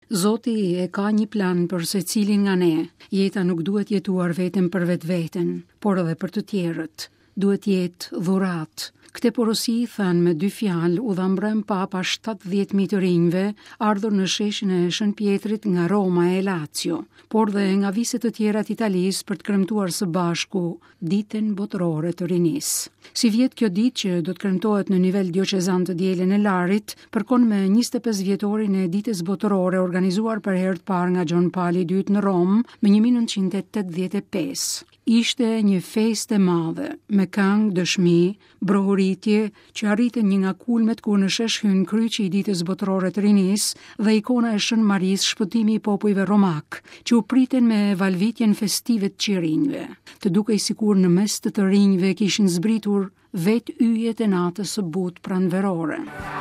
Zoti e ka një plan për secilin nga ne. Jeta nuk duhet jetuar vetëm për vetveten, por edhe për të tjerët. Duhet jetë dhuratë. Këtë porosi thënë me 2 fjalë u dha mbrëm Papa 70.000 të rinjve ardhur në sheshin e Shën Pjetrit nga Roma e Lazio, por dhe nga viset të tjera të Italisë për të kremtuar së bashku ditën botërore të rinisë. Si vjet kjo ditë që do të kremtohet në nivel dioqezan të Dielën e Larit, përkon me 25 vjetorin e ditës botërore organizuar për herë të parë nga Gjon Pali II në Rom në 1985. Ishte një festë e madhe, me këngë, dëshmi, brohoritje që arritën një nga kulmet kur në shesh hyn kryqi i ditës botërore të rinisë dhe ikona e Shën Marisë, shpëtimi i popujve romak, që u priten me valvitjen festive të qirinjve. Të dukej sikur në mes të rinjve kishin zbritur vetë yjet e natës së butë pranverore.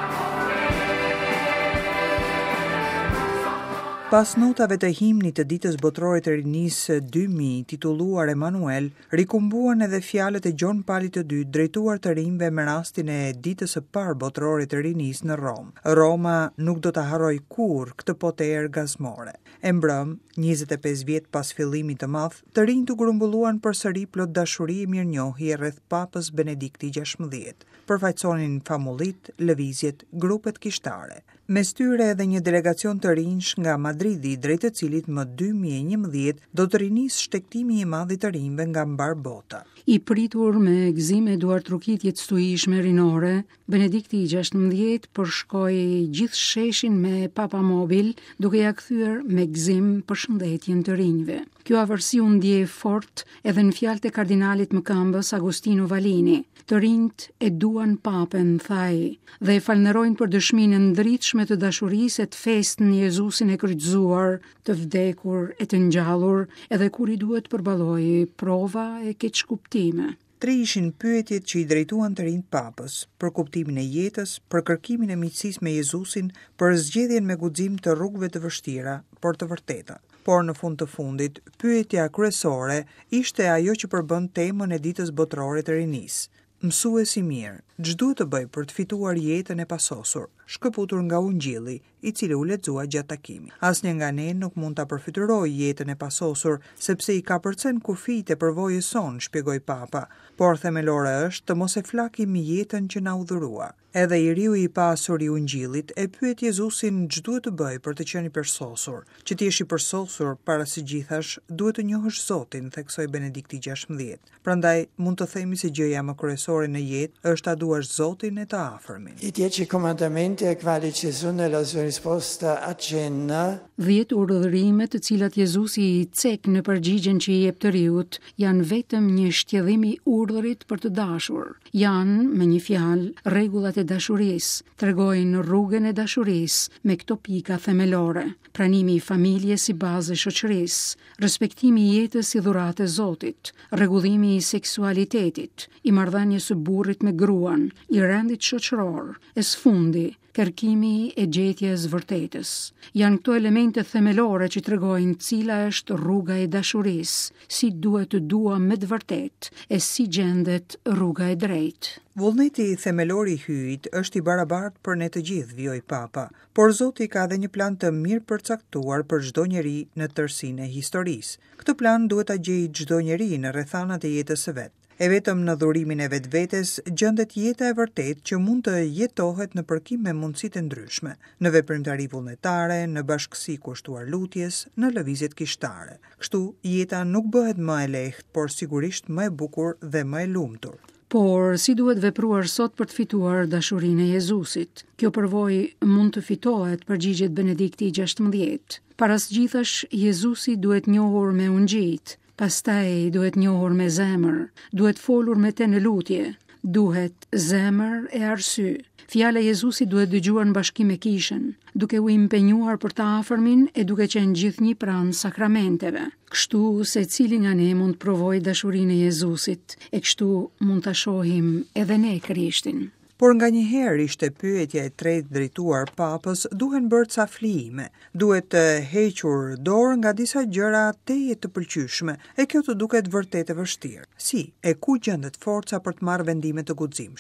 Pas notave të himnit të ditës botërore të rinisë 2000, titulluar Emanuel, rikumbuan edhe fjalët e Gjon Palit II drejtuar të rinjve me rastin e ditës së parë botërore të rinisë në Rom. Roma nuk do ta harroj kurrë këtë poterë gazmore. E mbrëm, 25 vjet pas fillimit të madh, të rinjt u grumbulluan përsëri plot dashuri e mirënjohje rreth Papës Benedikti XVI. Përfaqësonin famullit, lëvizjet, grupet kishtare. Mes tyre edhe një delegacion të rinjsh nga Madridi, drejt të cilit më 2011 do të rinisë shtegtimi i madh i të rinjve nga mbar bota. I pritur me gëzim e duar trukitjet stuishme rinore, Benedikti XVI përshkoi gjithë sheshin me papamobil, duke ja kthyer me gëzim përshëndetjen të rinjve. Kjo avërsi u ndjej fort edhe në fjalët e kardinalit mëkëmbës Agostino Valini. Të rinjt e duan papen, thaj, dhe e falënderojnë për dëshminë ndritshme të dashurisë e të festën Jezusin e kryqëzuar, të vdekur e të ngjallur, edhe kur i duhet përballojë prova e keqkuptime. 3 ishin pyetjet që i drejtuan të rinjt Papës, për kuptimin e jetës, për kërkimin e miqësisë me Jezusin, për zgjedhjen me guxim të rrugëve të vështira, por të vërteta. Por në fund të fundit, pyetja kryesore ishte ajo që përbën temën e ditës botërore të rinisë. Mësuesi mirë, ç'duhet duhet të bëj për të fituar jetën e pasosur, shkëputur nga Ungjilli, i cili u lexua gjatë takimit. Asnjë nga ne nuk mund ta përfytyrojë jetën e pasosur, sepse i ka përcen kufijtë e përvojës son, shpjegoi Papa, por themelore është të mos e flakim jetën që na u dhurua. Edhe i riu i pasur i Ungjillit e pyet Jezusin ç'duhet duhet të bëj për të qenë i përsosur. Që të jesh i përsosur para së gjithash, duhet të njohësh Zotin, theksoi Benedikti XVI. Prandaj mund të themi se gjëja më kryesore në jetë është ta duash Zotin e të afërmin. I 10 comandamenti ai quali Gesù nella sua risposta accenna. 10 urdhërime të cilat Jezusi i cek në përgjigjen që i jep të riut janë vetëm një shtjellim i urdhërit për të dashur. Janë, me një fjalë, rregullat e dashurisë, tregojnë rrugën e dashurisë me këto pika themelore: pranimi i familjes si bazë e shoqërisë, respektimi i jetës si dhuratë e Zotit, rregullimi i seksualitetit, i marrëdhënies së burrit me gruan, i rendit shoqëror, e sfundi, kërkimi e gjetjes vërtetës. Janë këto elemente themelore që tregojnë cila është rruga e dashurisë, si duhet të duam me të vërtetë e si gjendet rruga e drejtë. Vullneti themelor i hyjit është i barabartë për ne të gjithë, vjoj Papa, por Zoti ka edhe një plan të mirë përcaktuar për çdo njeri në tërsinë e historisë. Këtë plan duhet ta gjejë çdo njeri në rrethanat e jetës së vet. E vetëm në dhurimin e vetvetes gjendet jeta e vërtetë që mund të jetohet në përkim me mundësitë ndryshme, në veprimtari vullnetare, në bashkësi kushtuar lutjes, në lëvizjet kishtare. Kështu jeta nuk bëhet më e lehtë, por sigurisht më e bukur dhe më e lumtur. Por si duhet vepruar sot për të fituar dashurinë e Jezusit? Kjo përvojë mund të fitohet, përgjigjet Benedikti XVI. Para së gjithash, Jezusi duhet njohur me ungjit, pastaj duhet njohur me zemër, duhet folur me të në lutje, duhet zemër e arsy. Fjala e Jezusit duhet dëgjuar në bashkim me kishën, duke u impenjuar për të afërmin e duke qenë gjithnjë pranë sakramenteve. Kështu se cili nga ne mund të provojë dashurinë e Jezusit, e kështu mund ta shohim edhe ne Krishtin. Por nga njëherë ishte pyetja e tretë drejtuar Papës, duhen bërë ca flijime, duhet të hequr dorë nga disa gjëra teje të pëlqyeshme, e kjo të duket vërtet e vështirë. Si, e ku gjendet forca për të marrë vendime të guximshme?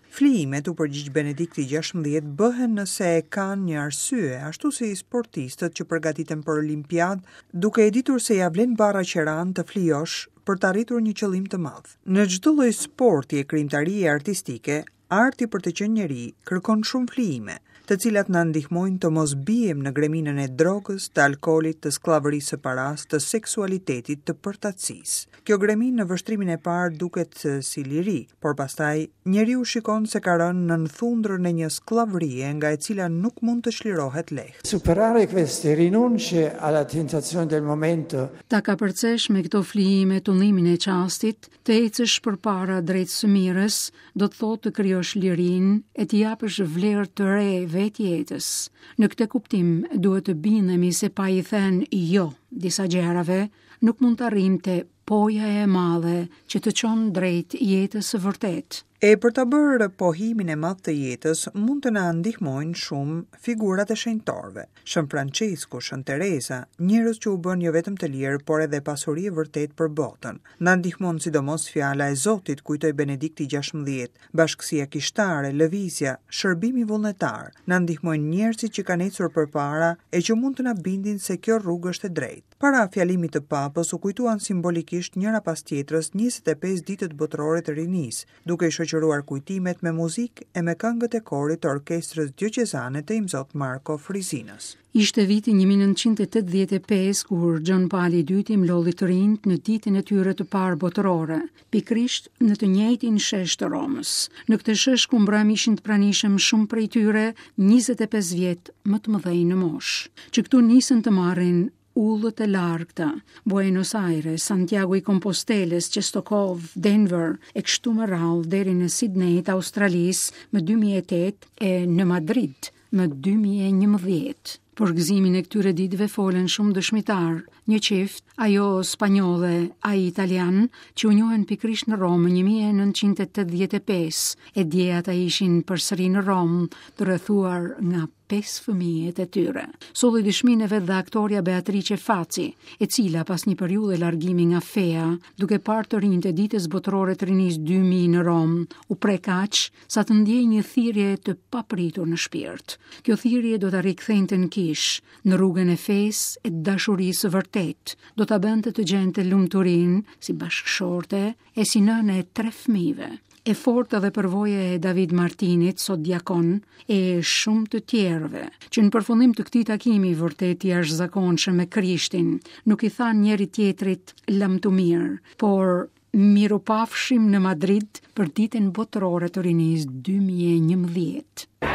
Flijimet, u përgjigj Benedikti 16, bëhen nëse e kanë një arsye, ashtu si sportistët që përgatiten për Olimpiadë, duke e ditur se ja vlen barra qeran të flijosh për të arritur një qëllim të madh. Në çdo lloj sporti e krijimtarie artistike, arti për të qenë njeri kërkon shumë flijime, të cilat na ndihmojnë të mos bijem në greminën e drogës, të alkoolit, të skllavërisë së paras, të seksualitetit, të përtatësisë. Kjo gremin në vështrimin e parë duket si liri, por pastaj njeriu shikon se ka rënë në thundrën e një skllavërie nga e cila nuk mund të çlirohet lehtë. Superare queste rinunce alla tentazione del momento. Ta kapërcesh me këto flijime tullimin e qastit, të ecësh përpara drejt së mirës, do të thotë të krijosh lirinë e të japësh vlerë të re vetjetës. Në këtë kuptim duhet të bindemi se pa i thënë jo disa gjërave, nuk mund të arrijmë te poja e madhe që të çon drejt jetës së vërtetë. E për të bërë pohimin e madh të jetës, mund të na ndihmojnë shumë figurat e shenjtorëve. Shën Francesco, Shën Teresa, njerëz që u bën jo vetëm të lirë, por edhe pasuri e vërtet për botën. Na ndihmon sidomos fjala e Zotit, kujtoi Benedikti 16, bashkësia kishtare, lëvizja, shërbimi vullnetar. Na ndihmojnë njerëzit që kanë ecur përpara e që mund të na bindin se kjo rrugë është e drejtë. Para fjalimit të Papës u kujtuan simbolikisht njëra pas tjetrës 25 ditët botërore të rinisë, duke i shoqëruar kujtimet me muzikë e me këngët e korit të orkestrës dioqezane të Imzot Marko Frizinës. Ishte viti 1985 kur John Paul II mlodhi të rinjt në ditën e tyre të parë botërore, pikrisht në të njëjtin shesh të Romës. Në këtë shesh ku mbrëm ishin të pranishëm shumë prej tyre 25 vjet më të mëdhenj në moshë, që këtu nisën të marrin ullët e largëta, Buenos Aires, Santiago i Composteles, Cestokov, Denver, e kështu me radhë deri në Sydney të Australisë më 2008 e në Madrid më 2011. Për gëzimin e këtyre ditëve folen shumë dëshmitar, një qift, ajo spanjolle, ai italian, që u njohen pikrisht në Romë 1985, e dje ata ishin përsëri në Romë, të rrethuar nga 5 fëmijët e tyre. Solli dëshminë e vet dhe aktoria Beatrice Faci, e cila pas një periudhe largimi nga feja, duke parë të rinjtë e ditës botërore të rinisë 2000 në Romë, u prek aq sa të ndjej një thirrje të papritur në shpirt. Kjo thirrje do ta rikthente në kish, në rrugën e fesë e dashurisë së vërtet, do ta bënte të gjente lumturinë si bashkëshorte e si nënë e 3 fëmijëve. E fortë edhe përvoja e David Martinit, sot diakon, e shumë të tjerëve, që në përfundim të këtij takimi vërtet i jashtëzakonshëm me Krishtin, nuk i thanë njëri tjetrit lam të mirë, por mirupafshim në Madrid për ditën botërore të rinisë 2011.